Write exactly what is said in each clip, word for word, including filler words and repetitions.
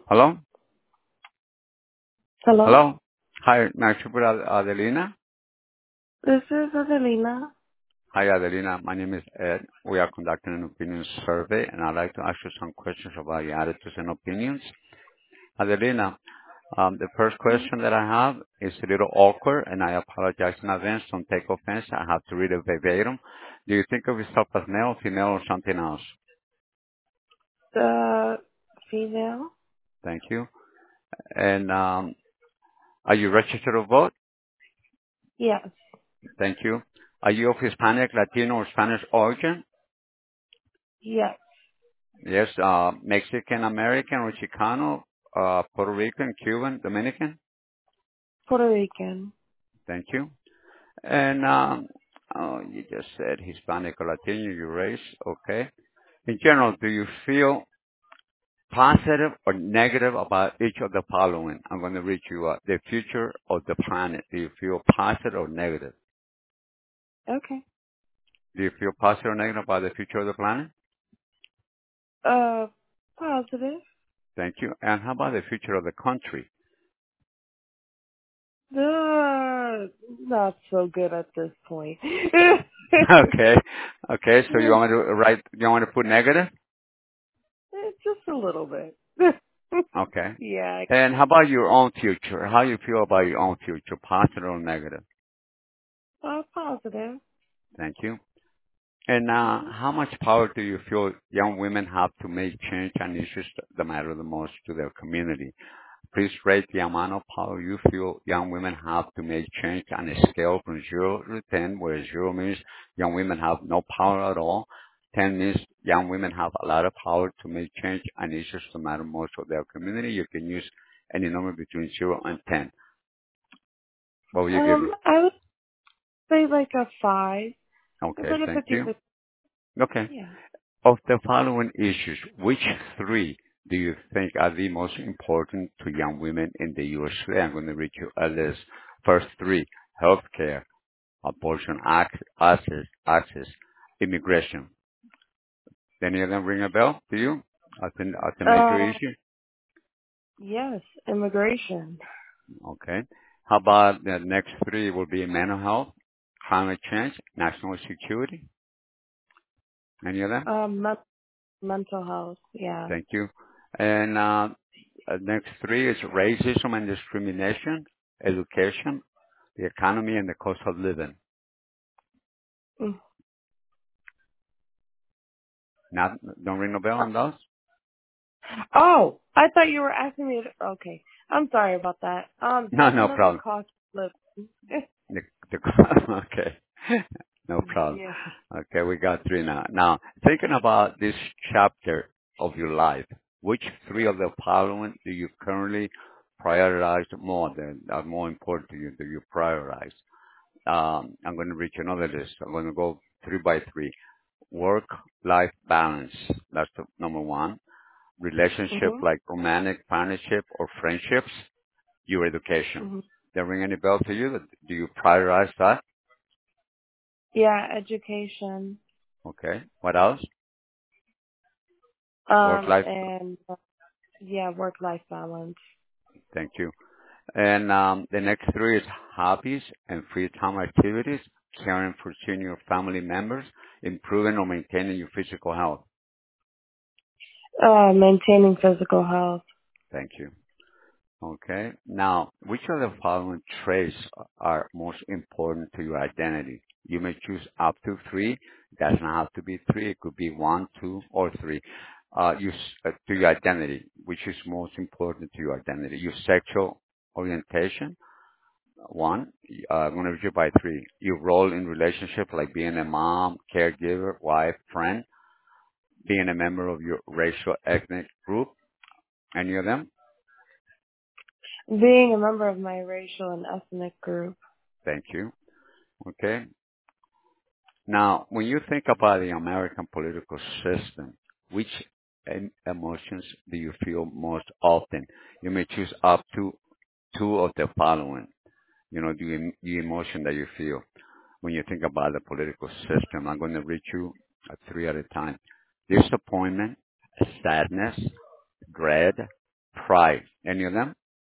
Hello? Hello, Hello? Hi, Nacho Adelina. this is Adelina. Hi, Adelina. My name is Ed. We are conducting an opinion survey, and I'd like to ask you some questions about your attitudes and opinions. Adelina, um, the first Mm, question that I have is a little awkward, and I apologize in advance. Don't take offense. I have to read it verbatim. Do you think of yourself as male, female, or something else? The female? Thank you. And um, are you registered to vote? Yes, Thank you. Are you of Hispanic, Latino, or Spanish origin? yes. Yes, uh, Mexican American or Chicano, uh, Puerto Rican, Cuban, Dominican. Puerto Rican. Thank you. And um, oh, you just said Hispanic or Latino, your race. Okay. In general, do you feel positive or negative about each of the following? I'm going to read you uh, the future of the planet. Do you feel positive or negative? Okay. Do you feel positive or negative about the future of the planet? Uh, positive. Thank you. And how about the future of the country? Uh, not so good at this point. Okay. Okay. So you want me to write? You want me to put negative? It's just a little bit. Okay. Yeah, And how about your own future? How you feel about your own future, positive or negative? uh, positive. Thank you. And uh, Mhm. how much power do you feel young women have to make change on issues that matter the most to their community? Please rate the amount of power you feel young women have to make change on a scale from zero to ten, where zero means young women have no power at all. ten means young women have a lot of power to make change on issues that matter most to their community. You can use any number between zero and ten. What will you give Um, it? I would say like a five. It's Okay, like a thank fifty you. percent. Okay. Yeah. Of the following issues, which three do you think are the most important to young women in the U S A? I'm going to read you a list. First three, healthcare, abortion ac- access, access, immigration. Any of them ring a bell to you as a, as a major Uh, issue? yes, immigration. Okay. How about the next three will be mental health, climate change, national security? Any of them? Um, men- mental health. Yeah. Thank you. And uh, uh, next three is racism and discrimination, education, the economy, and the cost of living. Mm. Not, don't ring a bell on those? Oh, I thought you were asking me. To, okay, I'm sorry about that. Um, No, no definitely problem. cost of living. The, the, okay. No problem. Yeah. Okay, we got three now. Now, thinking about this chapter of your life, which three of the following do you currently prioritize more than are more important to you? Do you prioritize? Um, I'm going to read you another list. I'm going to go three by three. Work-life balance. That's the number one. Relationship Mhm. like romantic partnership or friendships. Your education. Mhm. They ring any bell to you? Do you prioritize that? Yeah, education. Okay. What else? Um, Work-life. and uh, yeah, work-life balance. Thank you. And um, the next three is hobbies and free time activities, caring for senior family members, improving or maintaining your physical health. Uh, maintaining physical health. Thank you. Okay. Now, which of the following traits are most important to your identity? You may choose up to three. It doesn't have to be three. It could be one, two, or three. Uh, you, s- uh, to your identity, which is most important to your identity? Your sexual orientation, one. Uh, I'm going to read you by three. Your role in relationship, like being a mom, caregiver, wife, friend, being a member of your racial ethnic group. Any of them? Being a member of my racial and ethnic group. Thank you. Okay. Now, when you think about the American political system, which em- emotions do you feel most often? You may choose up to two of the following. You know, the, em- the emotion that you feel when you think about the political system. I'm going to read you uh, three at a time. Disappointment, sadness, dread, pride. Any of them?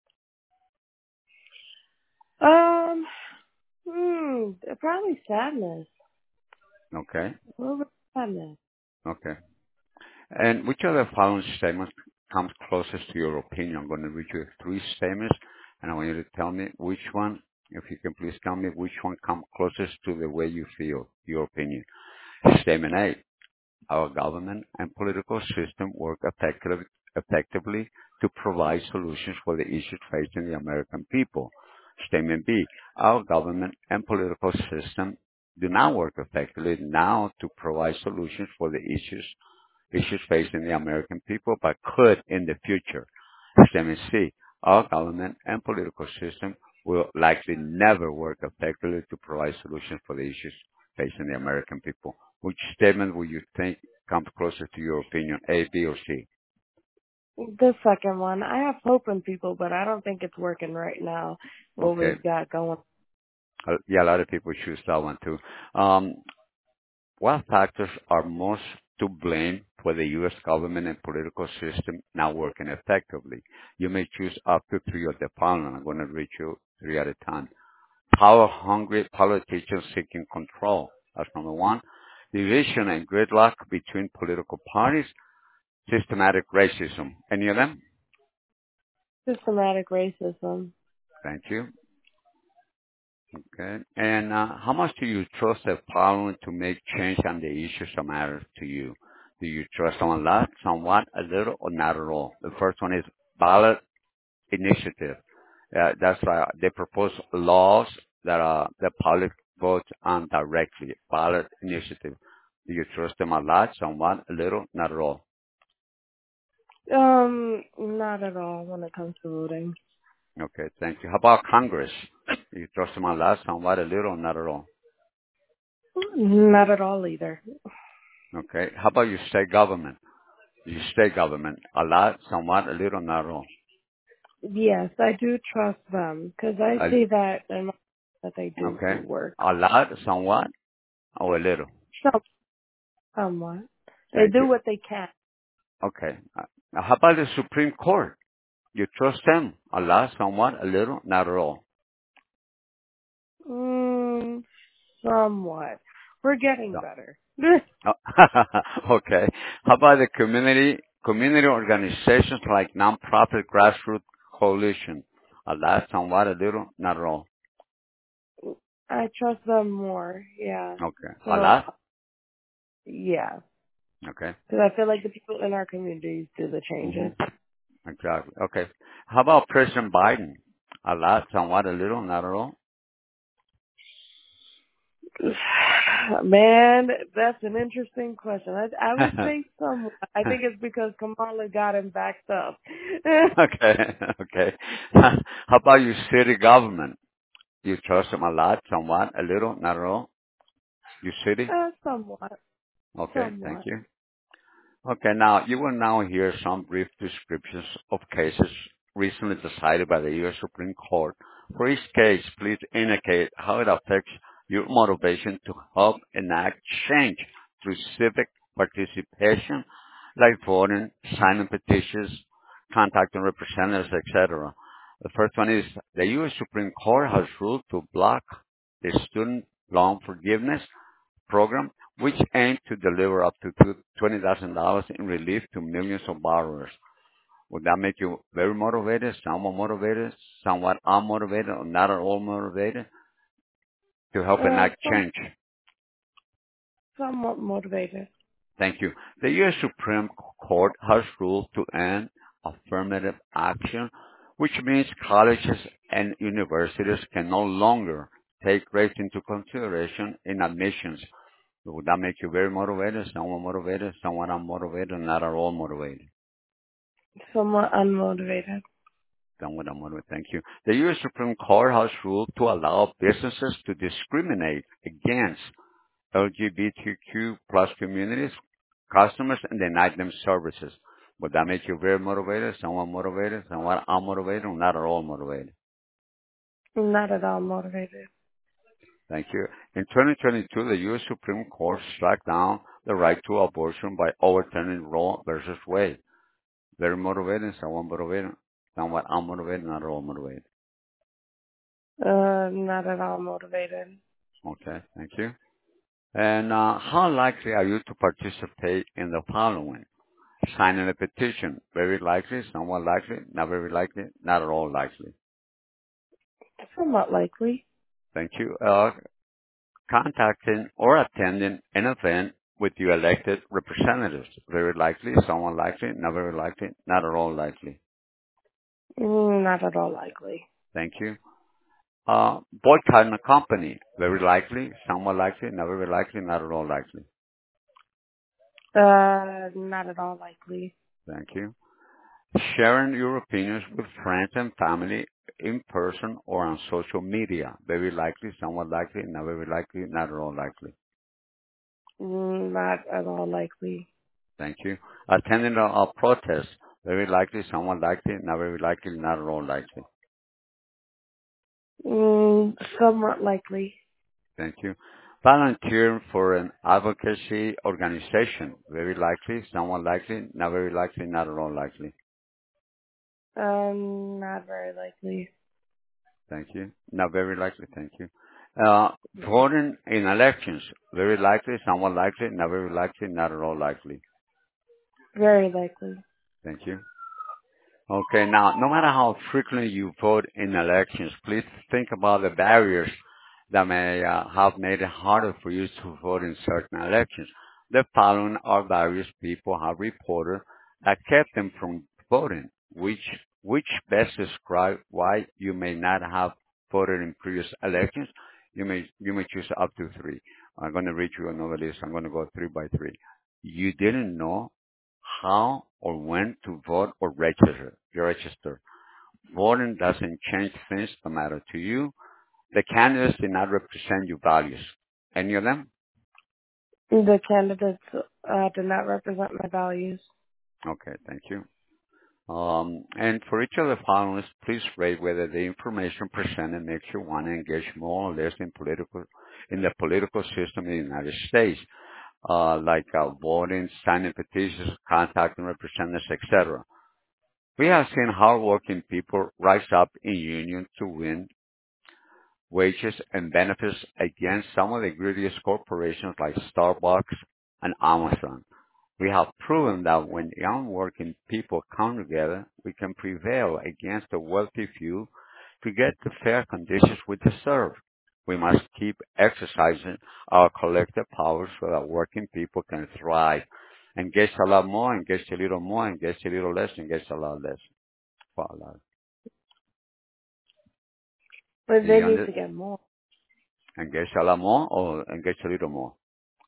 Um, hmm, probably sadness. Okay. A little bit of sadness. Okay. And which of the following statements comes closest to your opinion? I'm going to read you three statements, and I want you to tell me which one, if you can please tell me which one comes closest to the way you feel, your opinion. Statement A, our government and political system work effectively, effectively to provide solutions for the issues facing the American people. Statement B, our government and political system do not work effectively now to provide solutions for the issues issues facing the American people, but could in the future. Statement C, our government and political system will likely never work effectively to provide solutions for the issues facing the American people. Which statement would you think comes closer to your opinion, A, B, or C? The second one. I have hope in people, but I don't think it's working right now, what Okay. we've got going. Uh, yeah, a lot of people choose that one too. Um, what factors are most to blame for the U S government and political system not working effectively? You may choose up to three of the following. I'm going to read you three at a time. Power-hungry politicians seeking control. That's number one. Division and gridlock between political parties. Systematic racism. Any of them? Systematic racism. Thank you. Okay. And uh, how much do you trust the following to make change on the issues that matter to you? Do you trust them a lot, somewhat, a little, or not at all? The first one is ballot initiative. Uh, that's right. They propose laws that uh, the public votes on directly. Ballot initiative. Do you trust them a lot, somewhat, a little, not at all? Um, not at all when it comes to voting. Okay, thank you. How about Congress? Do you trust them a lot, somewhat, a little, or not at all? Not at all either. Okay. How about your state government? Your state government, a lot, somewhat, a little, not at all. Yes, I do trust them because I A, see that and that they do okay. work. A lot, somewhat, or a little. Some, somewhat. They Thank do you. what they can. Okay. Uh, now how about the Supreme Court? You trust them a lot, somewhat, a little, not at all. Mm, somewhat. We're getting No. better. Oh, okay. How about the community community organizations like nonprofit grassroots coalition? A lot, somewhat, a little, not at all. I trust them more. Yeah. Okay. A So, lot? yeah. Okay. Because I feel like the people in our communities do the hmm changes. Exactly. Okay. How about President Biden? A lot, somewhat, a little, not at all. Man, that's an interesting question. I, I would say somewhat. I think it's because Kamala got him backed up. okay. Okay. How about your city government? You trust them a lot, somewhat, a little, not at all. Your city? uh, somewhat. Okay. Thank Somewhat. you. Okay, now you will now hear some brief descriptions of cases recently decided by the U S Supreme Court. For each case, please indicate how it affects your motivation to help enact change through civic participation, like voting, signing petitions, contacting representatives, et cetera. The first one is the U S Supreme Court has ruled to block the student loan forgiveness program, which aimed to deliver up to twenty thousand dollars in relief to millions of borrowers. Would that make you very motivated, somewhat motivated, somewhat unmotivated, or not at all motivated to help Uh, enact some, change? somewhat motivated. Thank you. The U S Supreme Court has ruled to end affirmative action, which means colleges and universities can no longer take race into consideration in admissions. Would that make you very motivated, somewhat motivated, somewhat unmotivated, not at all motivated? Somewhat unmotivated. Somewhat unmotivated. Thank you. The U S Supreme Court has ruled to allow businesses to discriminate against L G B T Q plus communities, customers, and deny them services. Would that make you very motivated, somewhat motivated, somewhat unmotivated, or not at all motivated? Not at all motivated. Thank you. In twenty twenty-two, the U S Supreme Court struck down the right to abortion by overturning Roe versus Wade. Very motivated, somewhat motivated, somewhat unmotivated, not at all motivated. Uh, not at all motivated. Okay, thank you. And uh, how likely are you to participate in the following? Signing a petition, very likely, somewhat likely, not very likely, not at all likely. Somewhat likely. Thank you. Uh, contacting or attending an event with your elected representatives, very likely, somewhat likely, not very likely, not at all likely. Mm, not at all likely. Thank you. Uh, boycotting a company, very likely, somewhat likely, not very likely, not at all likely. Uh, not at all likely. Thank you. Sharing your opinions with friends and family in person or on social media, very likely, somewhat likely, not very likely, not at all likely. Mm, not at all likely. Thank you. Attending a, a protest, very likely, somewhat likely, not very likely, not at all likely. Mm, somewhat likely. Thank you. Volunteering for an advocacy organization, very likely, somewhat likely, not very likely, not at all likely. Um, not very likely. Thank you. Not very likely, thank you. Uh, Yeah. voting in elections, very likely, somewhat likely, not very likely, not at all likely. Very likely. Thank you. Okay, now, no matter how frequently you vote in elections, please think about the barriers that may uh, have made it harder for you to vote in certain elections. The following are barriers people have reported that kept them from voting, which which best describe why you may not have voted in previous elections. You may you may choose up to three. I'm going to read you another list. I'm going to go three by three. You didn't know how or when to vote or register. Register. Voting doesn't change things that matter to you. The candidates did not represent your values. Any of them? The candidates uh, did not represent my values. Okay, thank you. Um, and for each of the followers, please rate whether the information presented makes you want to engage more or less in political in the political system in the United States, uh, like uh, voting, signing petitions, contacting representatives, et cetera. We have seen hardworking people rise up in unions to win wages and benefits against some of the greediest corporations like Starbucks and Amazon. We have proven that when young working people come together, we can prevail against the wealthy few to get the fair conditions we deserve. We must keep exercising our collective power so that working people can thrive. Engage a lot more, engage a little more, engage a little less, engage a lot less. Voila. But Do they you need under, to get more. engage a lot more or engage a little more?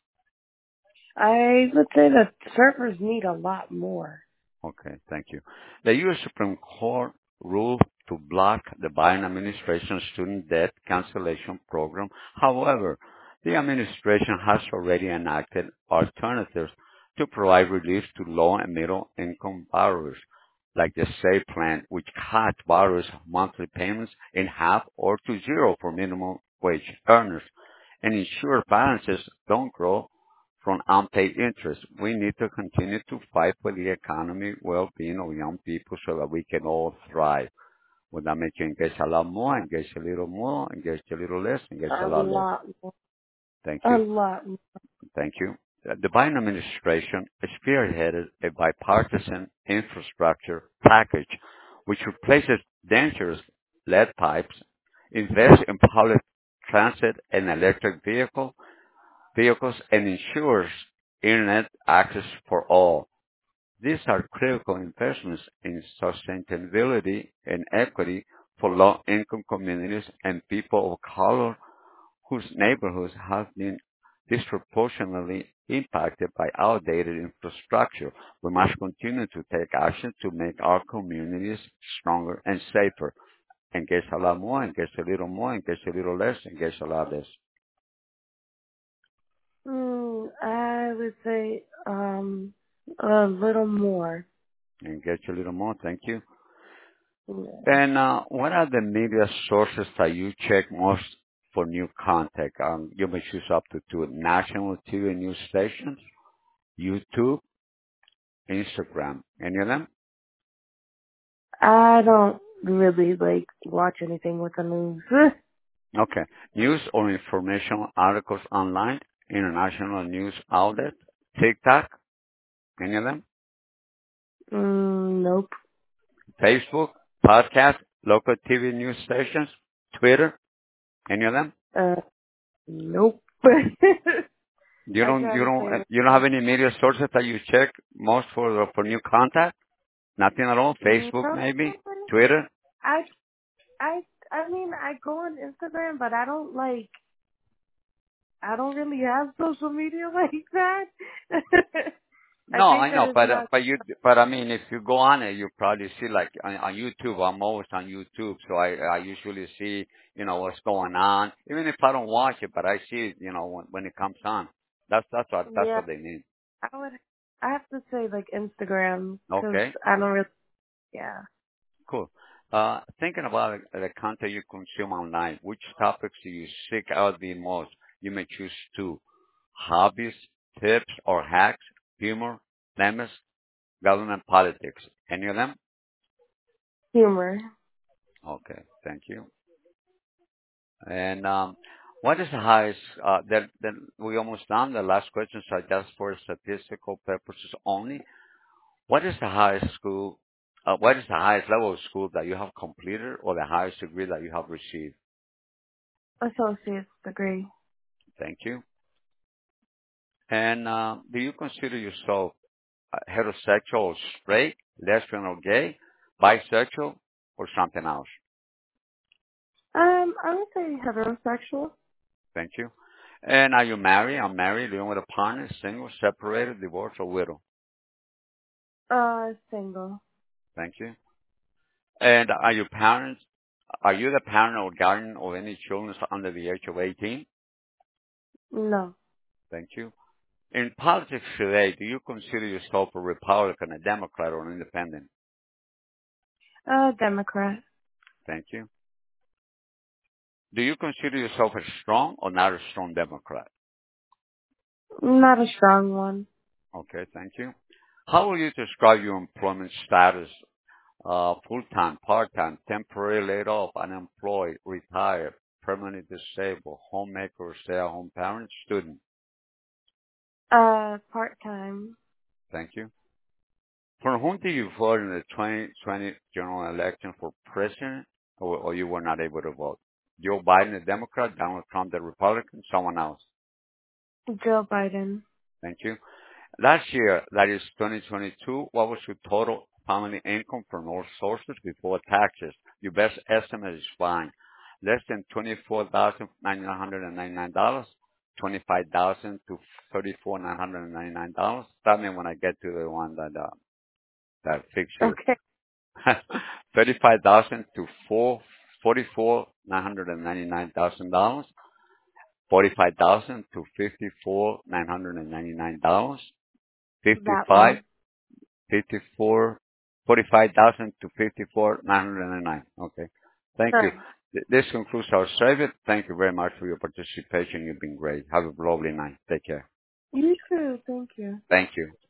I would say that surfers need a lot more. Okay, thank you. The U S. Supreme Court ruled to block the Biden administration's student debt cancellation program. However, the administration has already enacted alternatives to provide relief to low and middle income borrowers, like the SAVE plan, which cut borrowers' monthly payments in half or to zero for minimum wage earners and ensure balances don't grow from unpaid interest. We need to continue to fight for the economy well-being of young people so that we can all thrive. Would that make you engage a lot more, engage a little more, engage a little less, engage a A lot less? lot more. Thank A you. lot more. Thank you. Uh, The Biden administration spearheaded a bipartisan infrastructure package which replaces dangerous lead pipes, invests in public transit and electric vehicle, vehicles, and ensures internet access for all. These are critical investments in sustainability and equity for low-income communities and people of color whose neighborhoods have been disproportionately impacted by outdated infrastructure. We must continue to take action to make our communities stronger and safer. Engage a lot more, engage a little more, engage a little less, engage a lot less. Mm, I would say um a little more. Engage a little more. Thank you. Yeah. And uh, what are the media sources that you check most for new content? Um, you may choose up to two national T V news stations, YouTube, Instagram. Any of them? I don't really like watch anything with the news. Okay. News or informational articles online, international news outlet, TikTok, any of them? mm, nope. Facebook, podcast, local T V news stations, Twitter, any of them? Uh, nope. You I don't, try you to don't, say uh, you don't like, have any media sources that you check most for for new contact? Nothing at all. Facebook no. maybe, Twitter. I I I mean I go on Instagram, but I don't like I don't really have social media like that. I No, think I that know, it's but uh, not. but you, but I mean, if you go on it, you probably see like on, on YouTube. I'm always on YouTube, so I I usually see you know what's going on, even if I don't watch it, but I see it, you know when when it comes on. That's that's what that's Yeah, what they mean. I would. I have to say like Instagram because Okay, I don't really. Yeah. cool. Uh, thinking about the content you consume online, which topics do you seek out the most? You may choose two: hobbies, tips or hacks, humor, memes, government politics. Any of them? Humor. Okay, thank you. And um, what is the highest? Uh, then, then we almost done. The last questions are just for statistical purposes only. What is the highest school? Uh, what is the highest level of school that you have completed, or the highest degree that you have received? Associate's degree. Thank you. And uh, do you consider yourself uh, heterosexual or straight, lesbian or gay, bisexual, or something else? Um, I would say heterosexual. Thank you. And are you married, unmarried, living with a partner, single, separated, divorced, or widow? Uh, single. Thank you. And are your parents, are you the parent or guardian of any children under the age of eighteen? No. Thank you. In politics today, do you consider yourself a Republican, a Democrat, or an independent? Uh, Democrat. Thank you. Do you consider yourself a strong or not a strong Democrat? Not a strong one. Okay, thank you. How will you describe your employment status? Uh, full-time, part-time, temporary laid off, unemployed, retired, permanently disabled, homemaker, stay-at-home parent, student. Uh, part time. Thank you. For whom did you vote in the twenty twenty general election for president, or, or you were not able to vote? Joe Biden, the Democrat, Donald Trump, the Republican, someone else? Joe Biden. Thank you. Last year, that is twenty twenty-two, what was your total family income from all sources before taxes? Your best estimate is fine. Less than twenty-four thousand nine hundred ninety-nine dollars, twenty-five thousand to thirty-four thousand nine hundred ninety-nine dollars. Stop me when I get to the one that uh, that fix you. Okay. thirty-five thousand to four forty-four nine hundred ninety-nine thousand dollars, forty-five thousand to fifty-four nine hundred ninety-nine dollars, That fifty-five one. fifty-four, forty-five thousand to fifty-four nine hundred ninety-nine. Okay. Thank you. Alright. Th- This concludes our survey. Thank you very much for your participation. You've been great. Have a lovely night. Take care. You too. Thank you. Thank you.